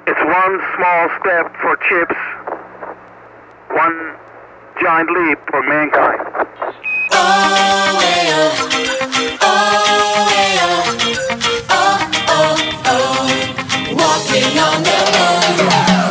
It's one small step for chips, one giant leap for mankind. Oh, well. Oh, well. Oh, oh, oh. Walking on the moon.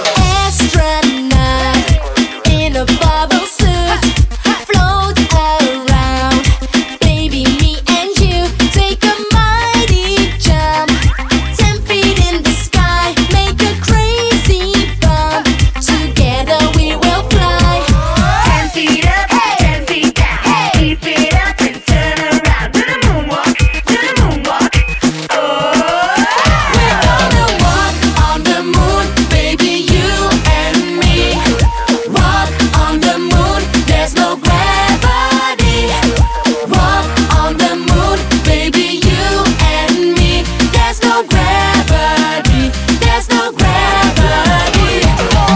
Astronaut in a bubble suit. Float around. Baby, me and you take a mighty jump. 10 feet in the sky. Make a crazy bump. Together we will fly. 10 feet up, 10 feet down. Keep it up and turn around. Do the moonwalk, do the moonwalk. Oh, We're gonna walk on the moon, baby, you and me. Walk on the moon, there's no gravity. Walk on the moon, baby, you and me. There's no gravity, there's no gravity.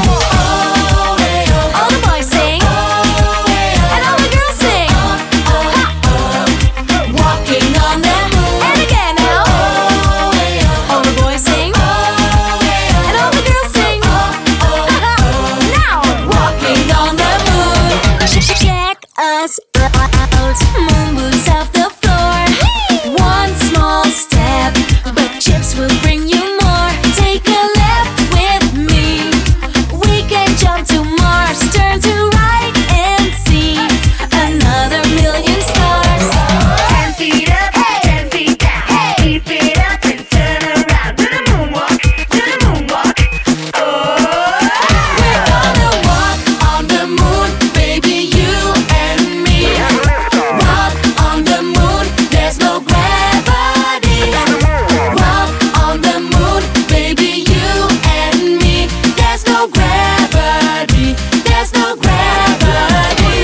Oh, hey, oh. All the boys sing, oh, hey, oh. And all the girls sing, oh, oh, oh. Walking on the moon. And again now, oh, hey, oh. All the boys sing, oh, hey, oh. And all the girls sing, oh, oh, oh. Now, walking on the moon. Check us out, moon moves off the floor. One small step, but chips will bring you more. Take a left with me. We can jump to Mars, turn to right and see another million stars. 10 feet up, 10 feet down. Keep it up and turn around. Do the moonwalk, do the moonwalk. Oh, We're gonna walk on the moon, baby, you and me. Walk on the moon, there's no gravity. Walk on the moon, baby, you and me. There's no gravity, there's no gravity.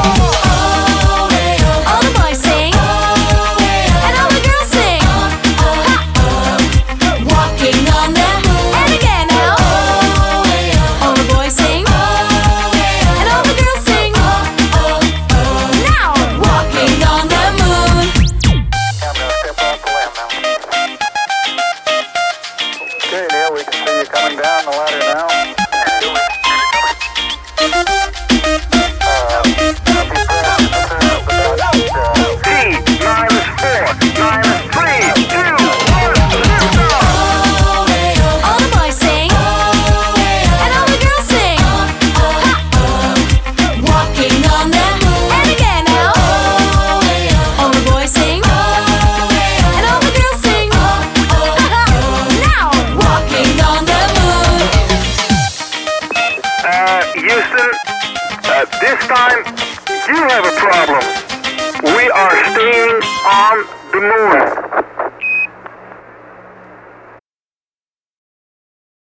Oh, hey, oh. All the boys sing, oh, hey, oh. And all the girls sing, oh, oh, oh. Walking on the moon. And again now, oh, hey, oh. All the boys sing, oh, hey, oh. And all the girls sing, oh, oh, oh. Now, walking on the moon. Okay, Neil, we can see you coming down the ladder now. T minus 4, minus 3, 2, 1, Oh, hey, oh. All the boys sing, oh, hey, oh. And all the girls sing, oh, oh, oh. Walking on the moon. And again now, oh, hey, oh. All the boys sing, oh, hey, oh. And all the girls sing, oh, oh, oh. Now, walking on the moon. Houston, this time you have a problem. We are staying on the moon.